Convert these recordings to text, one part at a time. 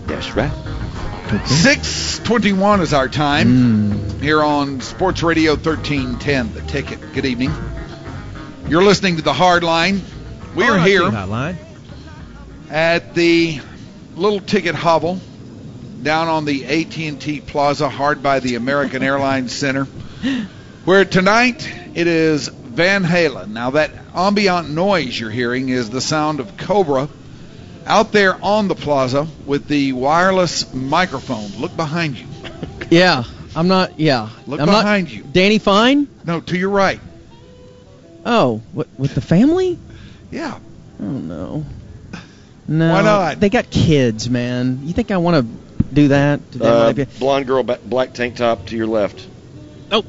That's right. 6:21 is our time here on Sports Radio 1310, The Ticket. Good evening. You're listening to The Hard Line. We are here at the Little Ticket Hovel down on the AT&T Plaza, hard by the American Airlines Center, where tonight it is Van Halen. Now, that ambient noise you're hearing is the sound of Cobra out there on the plaza with the wireless microphone. Look behind you. Yeah, I'm not, Look I'm behind not, you. Danny Fine? No, to your right. Oh, with the family? Yeah. Oh, no. No. Why not? They got kids, man. You think I want to do that to them? Blonde girl, black tank top to your left. Oh.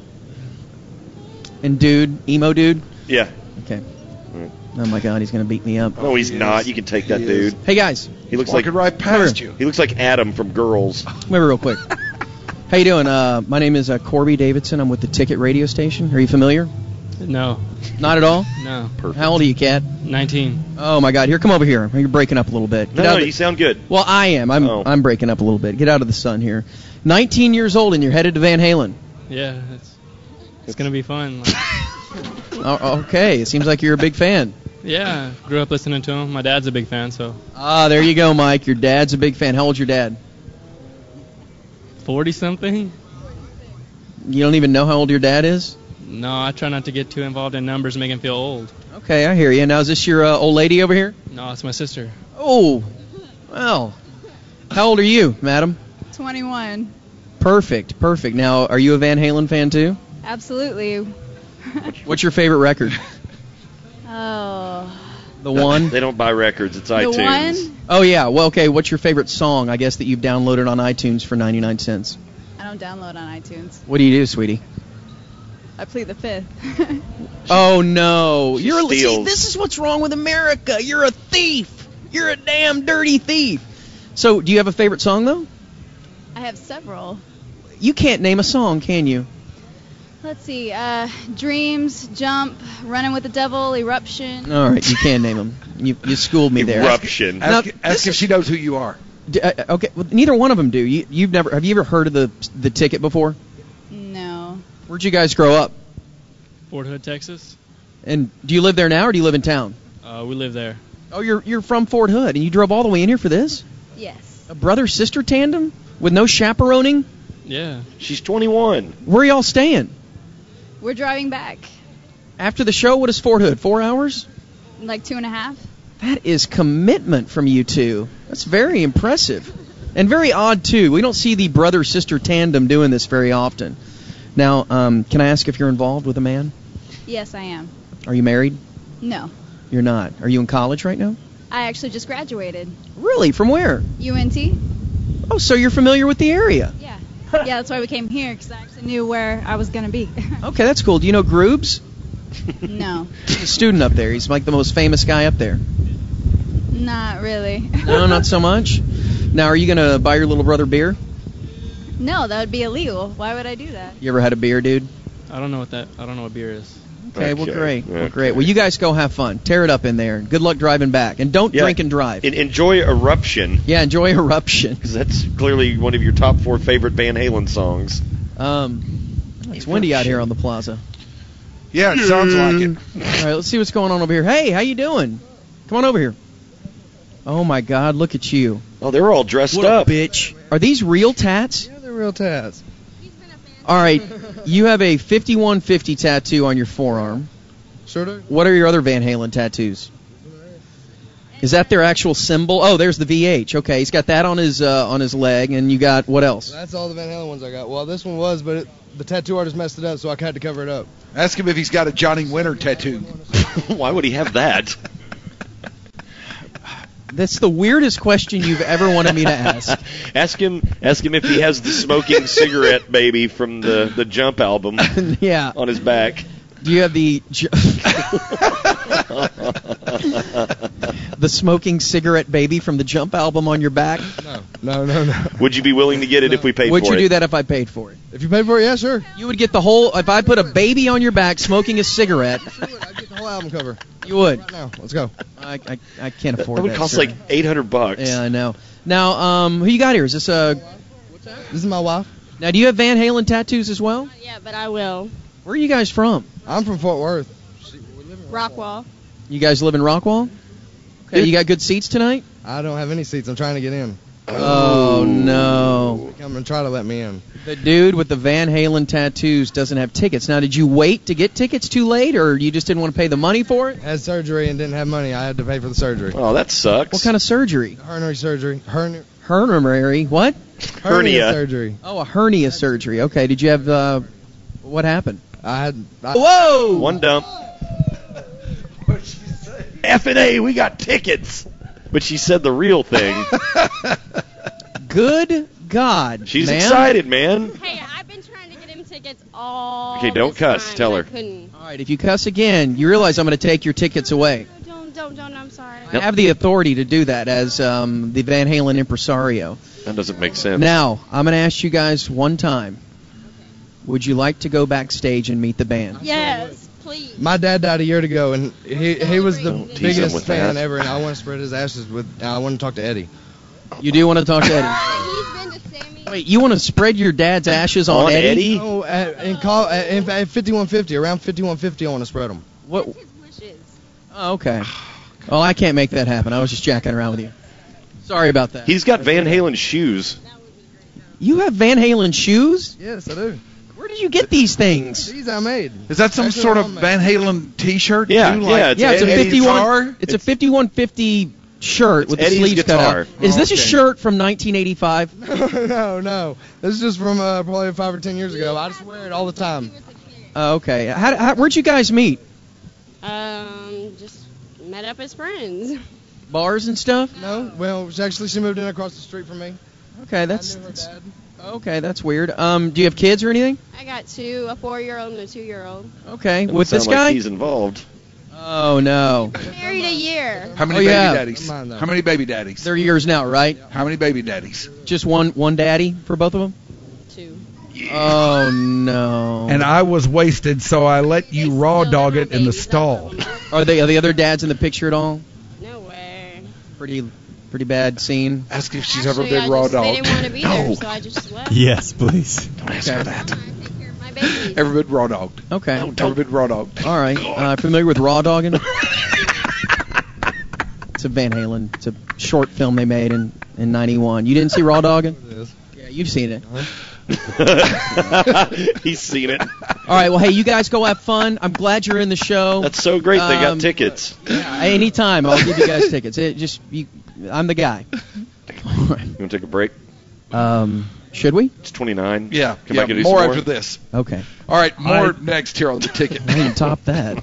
And emo dude? Yeah. Okay. Oh, my God, he's going to beat me up. No, he's not. You can take that dude. Hey, guys. He looks Walking right past you. He looks like Adam from Girls. Come over real quick. How you doing? My name is Corby Davidson. I'm with the Ticket radio station. Are you familiar? No. Not at all? No. Perfect. How old are you, Cat? 19. Oh, my God. Here, come over here. You're breaking up a little bit. No, you sound good. Well, I am. I'm breaking up a little bit. Get out of the sun here. 19 years old, and you're headed to Van Halen. Yeah, it's going to be fun. Okay. It seems like you're a big fan. Yeah, grew up listening to him. My dad's a big fan, so. There you go, Mike. Your dad's a big fan. How old's your dad? 40-something? You don't even know how old your dad is? No, I try not to get too involved in numbers and make him feel old. Okay, I hear you. Now, is this your old lady over here? No, it's my sister. Oh, well. How old are you, madam? 21. Perfect. Now, are you a Van Halen fan, too? Absolutely. What's your favorite record? Oh. The one? They don't buy records. It's iTunes. The one? Oh, yeah. Well, okay. What's your favorite song, I guess, that you've downloaded on iTunes for 99 cents? I don't download on iTunes. What do you do, sweetie? I plead the fifth. Oh, no. See, this is what's wrong with America. You're a thief. You're a damn dirty thief. So, do you have a favorite song, though? I have several. You can't name a song, can you? Let's see. Dreams, Jump, Running with the Devil, Eruption. All right, you can name them. You schooled me there. Eruption. Ask if she knows who you are. Okay, well, neither one of them do. Have you ever heard of the Ticket before? No. Where'd you guys grow up? Fort Hood, Texas. And do you live there now, or do you live in town? We live there. Oh, you're from Fort Hood, and you drove all the way in here for this? Yes. A brother-sister tandem with no chaperoning? Yeah. She's 21. Where are y'all staying? We're driving back. After the show, what is Fort Hood, 4 hours? Like 2.5. That is commitment from you two. That's very impressive. And very odd, too. We don't see the brother-sister tandem doing this very often. Now, can I ask if you're involved with a man? Yes, I am. Are you married? No. You're not. Are you in college right now? I actually just graduated. Really? From where? UNT. Oh, so you're familiar with the area. Yeah. Yeah, that's why we came here, because I actually knew where I was going to be. Okay, that's cool. Do you know Groobs? No. He's a student up there. He's like the most famous guy up there. Not really. No, not so much. Now, are you going to buy your little brother beer? No, that would be illegal. Why would I do that? You ever had a beer, dude? I don't know what beer is. Okay, well, great. Okay. Well, great. Well, you guys go have fun. Tear it up in there. Good luck driving back. And don't drink and drive. Enjoy Eruption. Yeah, enjoy Eruption. Because that's clearly one of your top 4 favorite Van Halen songs. It's windy out here on the plaza. Yeah, it sounds like it. All right, let's see what's going on over here. Hey, how you doing? Come on over here. Oh, my God, look at you. Oh, they're all dressed What up. a bitch. Are these real tats? Yeah, they're real tats. All right, you have a 5150 tattoo on your forearm. Sure do. What are your other Van Halen tattoos? Is that their actual symbol? Oh, there's the VH. Okay, he's got that on his leg, and you got what else? That's all the Van Halen ones I got. Well, this one was, but the tattoo artist messed it up, so I had to cover it up. Ask him if he's got a Johnny Winter tattoo. Why would he have that? That's the weirdest question you've ever wanted me to ask. Ask him if he has the smoking cigarette baby from the Jump album Yeah. on his back. Do you have the the smoking cigarette baby from the Jump album on your back? No. Would you be willing to get it if we paid Would for it? you do that if I paid for it? If you paid for it, yeah, sure. You would get the whole, if I put a baby on your back smoking a cigarette, Sure would. I'd get the whole album cover. you would. Right now. Let's go. I can't afford That would that. cost sir. like $800. Yeah, I know. Now, who you got here? Is this This is my wife. Now, do you have Van Halen tattoos as well? Yeah, but I will. Where are you guys from? I'm from Fort Worth. Rockwall. You guys live in Rockwall? Okay, you got good seats tonight? I don't have any seats. I'm trying to get in. Oh, no. Come and try to let me in. The dude with the Van Halen tattoos doesn't have tickets. Now, did you wait to get tickets too late, or you just didn't want to pay the money for it? Had surgery and didn't have money. I had to pay for the surgery. Oh, that sucks. What kind of surgery? Hernia surgery. Hernia. What? Hernia. surgery. Oh, a hernia surgery. Okay, did you have, what happened? Whoa! One dump. What'd she say? F&A, we got tickets. But she said the real thing. Good God, She's man. excited, man. Hey, I've been trying to get him tickets all Okay, don't this cuss. time, Tell and her. I couldn't. All right, if you cuss again, you realize I'm going to take your tickets away. Don't, I'm sorry. I have the authority to do that as the Van Halen impresario. That doesn't make sense. Now, I'm going to ask you guys one time. Would you like to go backstage and meet the band? Yes, please. My dad died a year ago, and he was the Don't tease him biggest with fan that. ever, and I want to spread his ashes with. I want to talk to Eddie. You do want to talk to Eddie? He's been to Sammy. Wait, you want to spread your dad's ashes on Eddie? Oh, at 5150, around 5150, I want to spread them. What? That's his wishes. Oh, okay. Well, I can't make that happen. I was just jacking around with you. Sorry about that. He's got Van Halen shoes. You have Van Halen shoes? Yes, I do. Where did you get these things? These I made. Is that some Actually, sort I'm of made. Van Halen T-shirt? Yeah, too, yeah, it's Yeah, it's a Eddie's 51. guitar? It's a 5150 shirt with the Eddie's sleeves cut guitar. out. Is this a Okay. shirt from 1985? No. This is just from probably 5 or 10 years ago. I just wear it all the time. Okay. Where'd you guys meet? Just met up as friends. Bars and stuff? No, well, she moved in across the street from me. Okay, I that's knew her dad. okay. That's weird. Do you have kids or anything? I got two, a 4-year-old and a 2-year-old. Okay, Doesn't with this sound like guy? he's involved. Oh no, Married a year. How many Oh, yeah. baby daddies? Come on, though. How many baby daddies? they're yours now, right? How many baby daddies? Just one daddy for both of them? 2. Oh no. And I was wasted, so I let you raw dog it in the stall. Are the other dads in the picture at all? No way. Pretty bad scene. Ask if she's Actually, ever been raw They dogged. didn't want to be No. there, so I just left. Yes, please. Don't ask Okay. her that. Take care of my babies. Ever been raw dogged? Okay. Ever been raw dogged? All right. Familiar with Raw Dogging? It's a Van Halen. It's a short film they made in '91. You didn't see Raw Dogging? It is. Yeah, you've seen it. He's seen it. All right. Well, hey, you guys go have fun. I'm glad you're in the show. That's so great they got Um, tickets. Anytime, I'll give you guys tickets. I'm the guy. All right. You want to take a break? Should we? It's 29. Yeah. Come back and do more some after this. Okay. All right, more next here on the ticket. I didn't top that.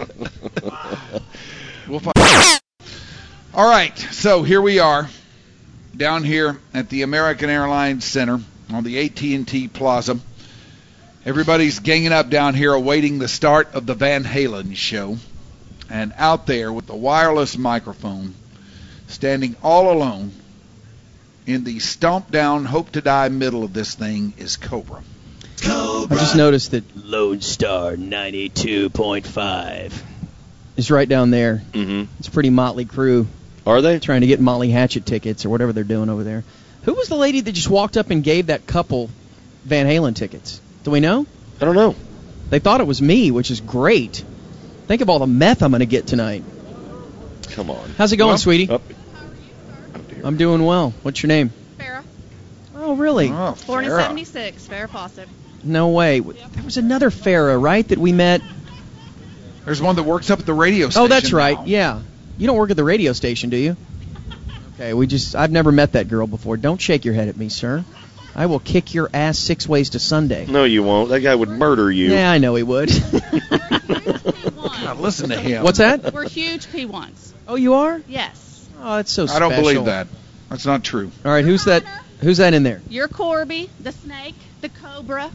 We'll find. All right, so here we are, down here at the American Airlines Center on the AT&T Plaza. Everybody's ganging up down here, awaiting the start of the Van Halen show. And out there with the wireless microphone, standing all alone in the stomp down, hope to die middle of this thing is Cobra. I just noticed that Lone Star 92.5 is right down there. Mm-hmm. It's a pretty motley crew Are they? trying to get Molly Hatchet tickets or whatever they're doing over there. Who was the lady that just walked up and gave that couple Van Halen tickets? Do we know? I don't know. They thought it was me, which is great. Think of all the meth I'm going to get tonight. Come on. How's it going, Well, sweetie? Up. I'm doing well. What's your name? Farrah. Oh, really? Oh, Born in Farrah. 76. Farrah Fawcett. No way. There was another Farrah, right, that we met? There's one that works up at the radio station. Oh, that's right. now. Yeah. You don't work at the radio station, do you? Okay, I've never met that girl before. Don't shake your head at me, sir. I will kick your ass 6 ways to Sunday. No, you won't. That guy would murder you. Yeah, I know he would. God, listen to him. What's that? We're huge P1s. Oh, you are? Yes. Oh, that's so I special. don't believe that. That's not true. All right, who's that? Who's that in there? You're Corby, the snake, the cobra.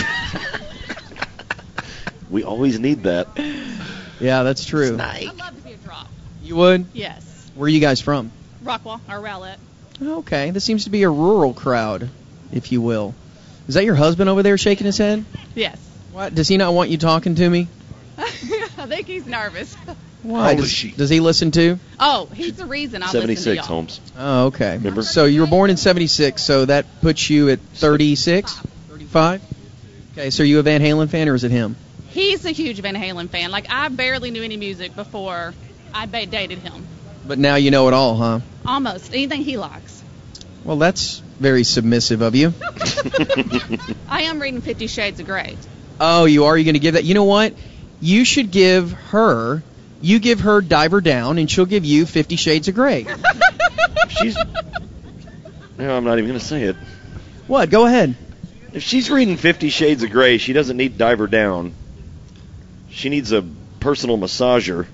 We always need that. Yeah, that's true. I'd love to be a drop. You would? Yes. Where are you guys from? Rockwall, or Rowlett. Okay, this seems to be a rural crowd, if you will. Is that your husband over there shaking his head? Yes. What? Does he not want you talking to me? I think he's nervous. Why? old is she? Does he listen too? Oh, he's the reason I listen to 76, y'all. Holmes. Oh, okay. Remember? So you were born in 76, so that puts you at 36? 35? Okay, so are you a Van Halen fan or is it him? He's a huge Van Halen fan. Like, I barely knew any music before I dated him. But now you know it all, huh? Almost. Anything he likes. Well, that's very submissive of you. I am reading 50 Shades of Grey. Oh, you are? You're going to give that? You know what? You should give her Diver Down, and she'll give you 50 Shades of Grey. She's. No, I'm not even going to say it. What? Go ahead. If she's reading 50 Shades of Grey, she doesn't need Diver Down. She needs a personal massager.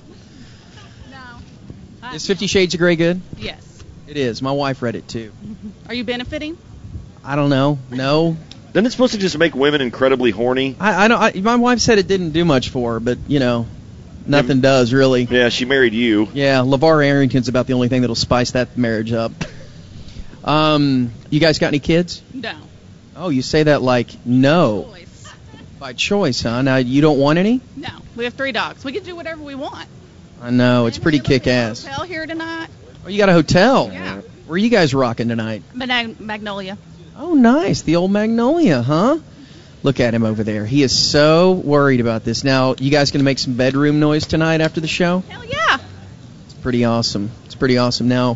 No. Is 50 Shades of Grey good? Yes. It is. My wife read it, too. Are you benefiting? I don't know. No. Isn't it supposed to just make women incredibly horny? I don't. My wife said it didn't do much for her, but, nothing does, really. Yeah, she married you. Yeah, LeVar Arrington's about the only thing that'll spice that marriage up. You guys got any kids? No. Oh, you say that like no. Choice. By choice, huh? Now, you don't want any? No. We have 3 dogs. We can do whatever we want. I know, it's pretty kick-ass. Hotel here tonight. Oh, you got a hotel? Yeah. Where are you guys rocking tonight? Magnolia. Oh, nice. The old Magnolia, huh? Look at him over there. He is so worried about this. Now, you guys going to make some bedroom noise tonight after the show? Hell yeah. It's pretty awesome. It's pretty awesome. Now,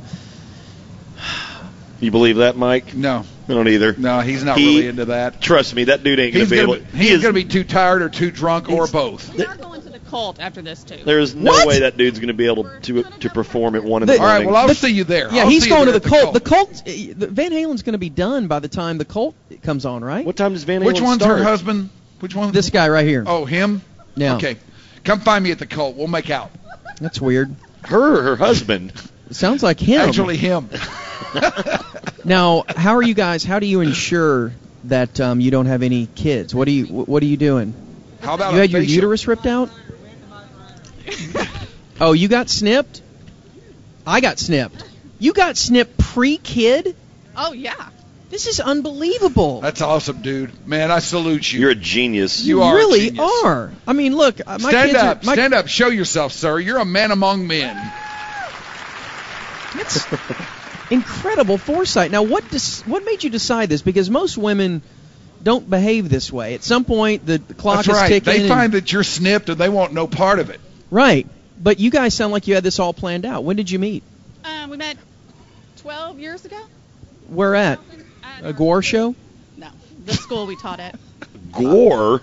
You believe that, Mike? No. I don't either. No, he's not really into that. Trust me, that dude ain't going to be able to. He's going to be too tired or too drunk or both. We are going to the cult after this, too. There is no What? way that dude's going to be able to perform at 1 in the All All right, morning. well, I'll see you there. yeah, I'll he's see you going to there the at Cult. The Cult, Van Halen's going to be done by the time the Cult comes on, right? What time does Van Halen Which one's start? her husband? Which one? This guy right here. Oh, him? Yeah. Okay. Come find me at the cult. We'll make out. That's weird. Her or her husband? It sounds like him. Actually, him. Now, how do you ensure that you don't have any kids? What are you doing? How about You a had your facial? uterus ripped out? Oh, you got snipped? I got snipped. You got snipped pre-kid? Oh, yeah. This is unbelievable. That's awesome, dude. Man, I salute you. You're a genius. You are a really genius. are. I mean, look, my Stand kids up. are. My, Stand up. Show yourself, sir. You're a man among men. That's incredible foresight. Now, what made you decide this? Because most women don't behave this way. At some point, the clock That's is right. ticking. They and- find that you're snipped and they want no part of it. Right. But you guys sound like you had this all planned out. When did you meet? We met 12 years ago. Where at? A Gore show? No. The school we taught at. Gore?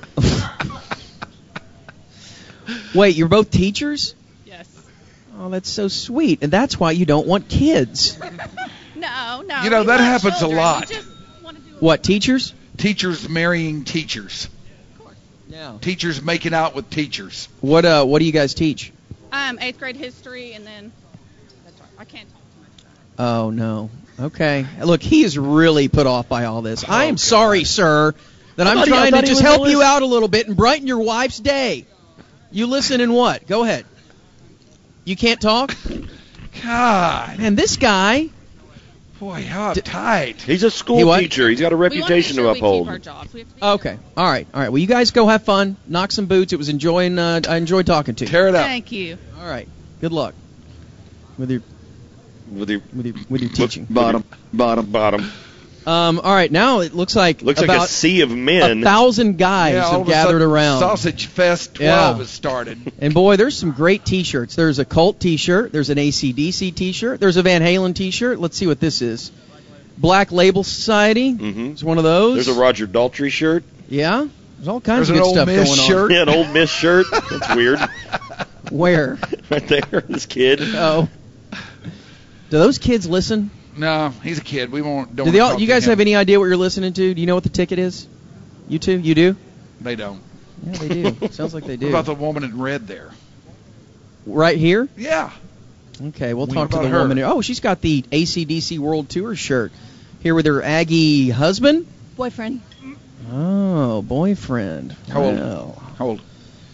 Wait, you're both teachers? Yes. Oh, that's so sweet. And that's why you don't want kids. No. You know, we that love happens a children. lot. We just want to do What, teachers? Teachers marrying teachers. Yeah. Teachers making out with teachers. What do you guys teach? 8th grade history, and then that's right. I can't talk too much about it. Oh, no. Okay. Look, he is really put off by all this. I am God. sorry, sir, that I'm I trying to thought he just was help the you list. out a little bit and brighten your wife's day. You listen and what? Go ahead. You can't talk? God. Man, this guy. Boy, how uptight. He's a He school what? teacher. He's got a We want to make reputation sure to we uphold. keep our jobs. We have to be Okay. All right. Well, you guys go have fun. Knock some boots. It was enjoying. I enjoyed talking to you. Tear it up. Thank you. All right. Good luck with your With your teaching. bottom. All right. Now it looks like Looks like about a sea of men. 1,000 guys Yeah, all have of a gathered sudden, around. Sausage Fest 12 Yeah. has started. And boy, there's some great T-shirts. There's a Cult T-shirt. There's an AC/DC T-shirt. There's a Van Halen T-shirt. Let's see what this is. Black Label Society. Mhm. It's one of those. There's a Roger Daltrey shirt. Yeah. There's all kinds There's of an good Ole stuff Miss going shirt. Yeah, an old Miss shirt. That's weird. on. Where? Right there, this kid. Oh. Do those kids listen? No, he's a kid. We won't. Don't Do they wanna all? talk You to guys him. have any idea what you're listening to? Do you know what the ticket is? You two? You do? They don't. Yeah, they do. Sounds like they What do. about the woman in red there? Right here? Yeah. Okay, we'll What talk to the about her? woman here. Oh, she's got the AC/DC World Tour shirt. Here with her Aggie husband? Boyfriend. Oh, boyfriend. How old? Well. How old?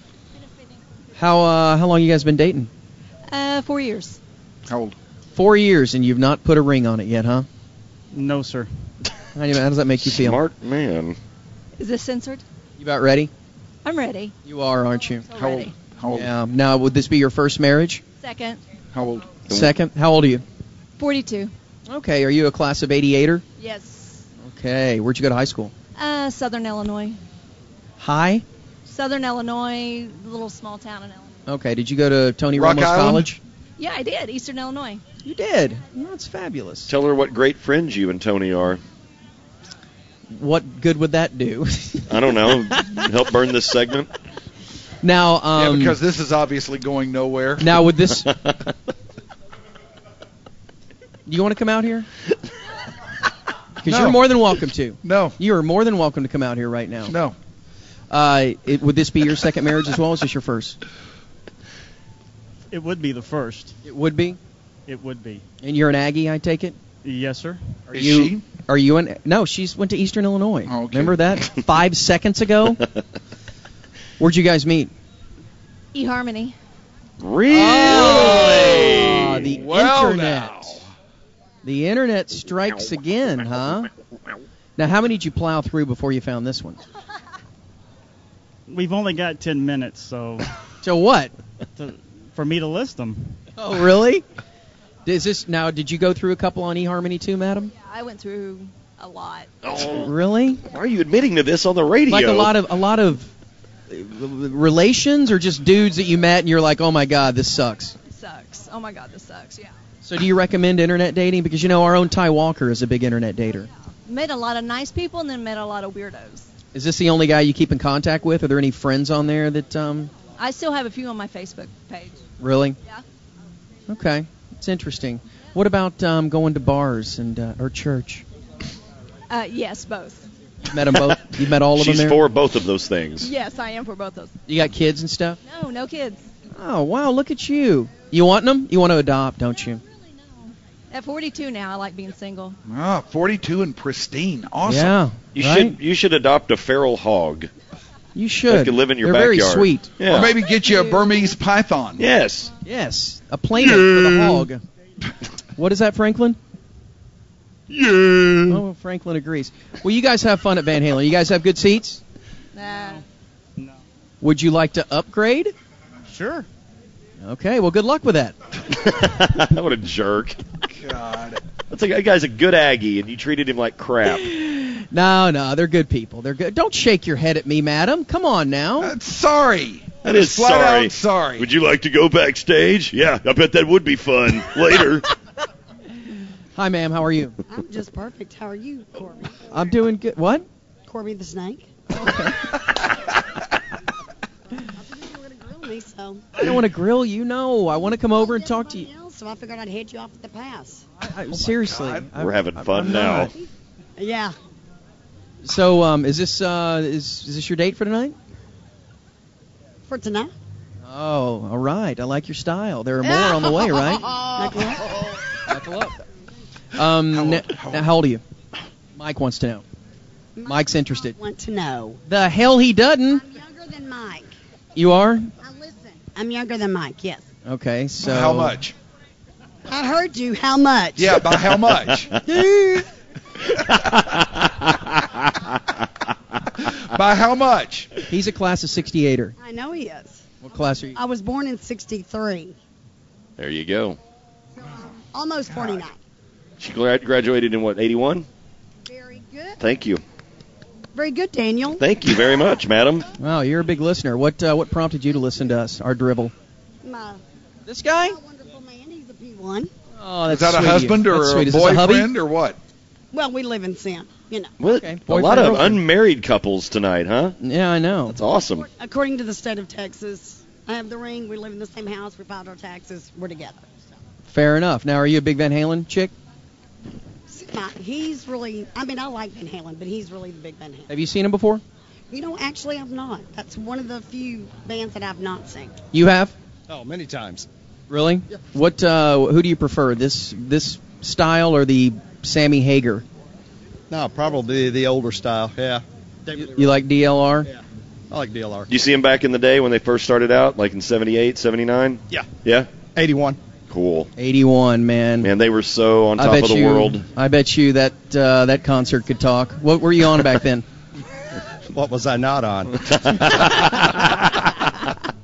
How long you guys been dating? 4 years. How old? 4 years, and you've not put a ring on it yet, huh? No, sir. How does that make you feel? Smart man. Is this censored? You about ready? I'm ready. You are, aren't you? So How old? ready. How old? Yeah. Now, would this be your first marriage? Second. How old? Second? How old are you? 42. Okay. Are you a class of 88er? Yes. Okay. Where'd you go to high school? Southern Illinois. High? Southern Illinois, little small town in Illinois. Okay. Did you go to Tony Rock Ramos Island? College? Yeah, I did. Eastern Illinois. You did. Well, that's fabulous. Tell her what great friends you and Tony are. What good would that do? I don't know. Help burn this segment. Now, Yeah, because this is obviously going nowhere. now with this, do you want to come out here? Because No. you're more than welcome to. No. You are more than welcome to come out here right now. No. Would this be your second marriage as well, or is this your first? It would be the first. It would be. It would be. And you're an Aggie, I take it. Yes, sir. Is she? Are you an? No, she's went to Eastern Illinois. Oh, okay. Remember that 5 seconds ago? Where'd you guys meet? eHarmony. Really? Oh, the Well, internet. now. The internet strikes again, huh? Now, how many did you plow through before you found this one? We've only got 10 minutes, so So what? for me to list them. Oh, really? Did you go through a couple on eHarmony too, madam? Yeah, I went through a lot. Oh, Really? why are you admitting to this on the radio? Like a lot of relations, or just dudes that you met and you're like, oh my God, this sucks. It sucks. Oh my God, this sucks. Yeah. So do you recommend internet dating? Because you know our own Ty Walker is a big internet dater. Met a lot of nice people and then met a lot of weirdos. Is this the only guy you keep in contact with? Are there any friends on there that I still have a few on my Facebook page. really? Yeah. Okay, it's interesting. What about going to bars and or church? Yes, both. You met them both. You met all of them She's there. for both of those things. Yes, I am for both those. You got kids and stuff. No, no kids. Oh wow, look at you. You want them? You want to adopt, don't you? At 42 now, I like being single. 42 and pristine. Awesome. Yeah. You should adopt a feral hog. You should. That could live in your They're backyard. very sweet. Yeah. Or maybe get you a Burmese python. Yes. Yes. A playmate for the hog. What is that, Franklin? Yeah. Oh, Franklin agrees. Well, you guys have fun at Van Halen. You guys have good seats? Nah. No. Would you like to upgrade? Sure. Okay, well, good luck with that. What a jerk. God. That's like, that guy's a good Aggie, and you treated him like crap. No, they're good people. They're good. Don't shake your head at me, madam. Come on now. Sorry. That is Flat sorry. out sorry. Would you like to go backstage? Yeah, I bet that would be fun. Later. Hi, ma'am. How are you? I'm just perfect. How are you, Corby? I'm doing good. What? Corby the snake. Okay. You were going to grill me, so. I don't want to grill you. No, I want to come over and talk to you. Else, so I figured I'd head you off at the pass. Seriously. We're having fun I'm now. not. Yeah. So, is this your date for tonight? For tonight. Oh, all right. I like your style. There are more on the way, right? Knuckle up. How old are you? Mike wants to know. Mike's interested. I want to know. The hell he doesn't. I'm younger than Mike. You are? Now listen. I'm younger than Mike, yes. Okay, so. How much? I heard you. How much? Yeah, by how much? By how much? He's a class of 68er. I know he is. What class are you? I was born in 63. There you go. Almost 49. She graduated in what, 81? Very good. Thank you. Very good, Daniel. Thank you very much, madam. Wow, you're a big listener. What prompted you to listen to us, our drivel? This guy? Wonderful man. He's a P1. Oh, that's Is that a sweet of you. husband or That's a sweet. Is this hubby? boyfriend or what? Well, we live in sin, you know. What? Okay. A lot Boyfriend, of girlfriend. unmarried couples tonight, huh? Yeah, I know. That's awesome. According to the state of Texas, I have the ring. We live in the same house. We filed our taxes. We're together. So. Fair enough. Now, are you a big Van Halen chick? He's really, I mean, I like Van Halen, but he's really the big Van Halen. Have you seen him before? You know, actually, I've not. That's one of the few bands that I've not seen. You have? Oh, many times. Really? Yep. What? Who do you prefer? This style or the Sammy Hagar? No, probably the older style. Yeah. You like DLR? Yeah. I like DLR. You see them back in the day when they first started out, like in 78, 79? Yeah. Yeah? 81. Cool. 81, man. Man, they were so on top of the world. I bet you that concert could talk. What were you on back then? What was I not on?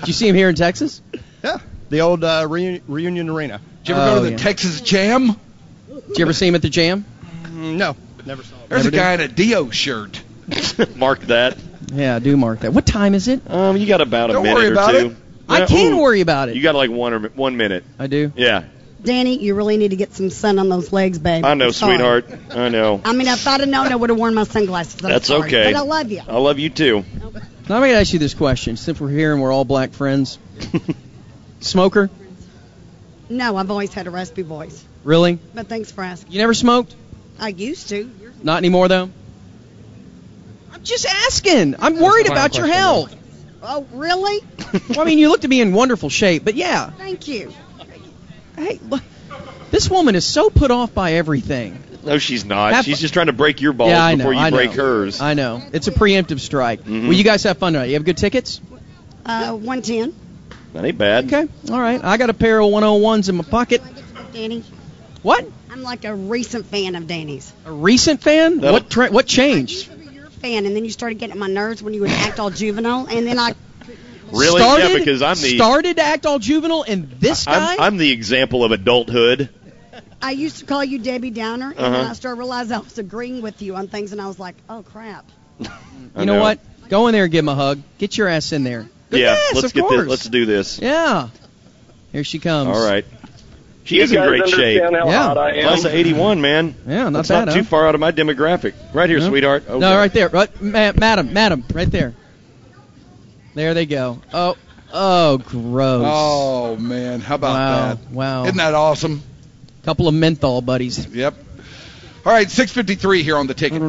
Did you see him here in Texas? Yeah, the old Reunion Arena. Did you ever go to the Texas Jam? Did you ever see him at the Jam? No, never saw him. There's a guy in a Dio shirt. Mark that. Yeah, do mark that. What time is it? You got about a Don't minute worry or about two. it. I can worry about it. You got like 1 minute. I do? Yeah. Danny, you really need to get some sun on those legs, babe. I know, I'm sorry. sweetheart. I know. I mean, if I'd have known, I would have worn my sunglasses. I'm That's sorry, okay. But I love you. I love you too. Now, I'm going to ask you this question. Since we're here and we're all black friends. Smoker? No, I've always had a raspy voice. Really? But thanks for asking. You never smoked? I used to. Not anymore, though? I'm just asking. I'm worried about your health. Oh, really? Well, I mean, you look to be in wonderful shape, but yeah. Thank you. Hey, look. This woman is so put off by everything. No, she's not. She's just trying to break your balls before you break hers. I know. It's a preemptive strike. Mm-hmm. Well, you guys have fun tonight. You have good tickets? 110. That ain't bad. Okay. All right. I got a pair of 101s in my pocket. Danny? What? I'm like a recent fan of Danny's. A recent fan? What changed? Fan, and then you started getting on my nerves when you would act all juvenile, and then I Really? Yeah, because I'm the started to act all juvenile, and this guy? I'm the example of adulthood. I used to call you Debbie Downer, and then I started realizing I was agreeing with you on things, and I was like, oh crap. You know what? Go in there and give him a hug. Get your ass in there. Yeah, yes, let's of get course. this. Let's do this. Yeah. Here she comes. All right. She is in great shape. Yeah. Plus 81, man. Yeah, not That's bad. not too far out of my demographic. Right here, sweetheart. Okay. No, right there. Right, madam, right there. There they go. Oh, gross. Oh, man. How about that? Wow. Isn't that awesome? Couple of menthol buddies. Yep. All right, 6:53 here on the ticket.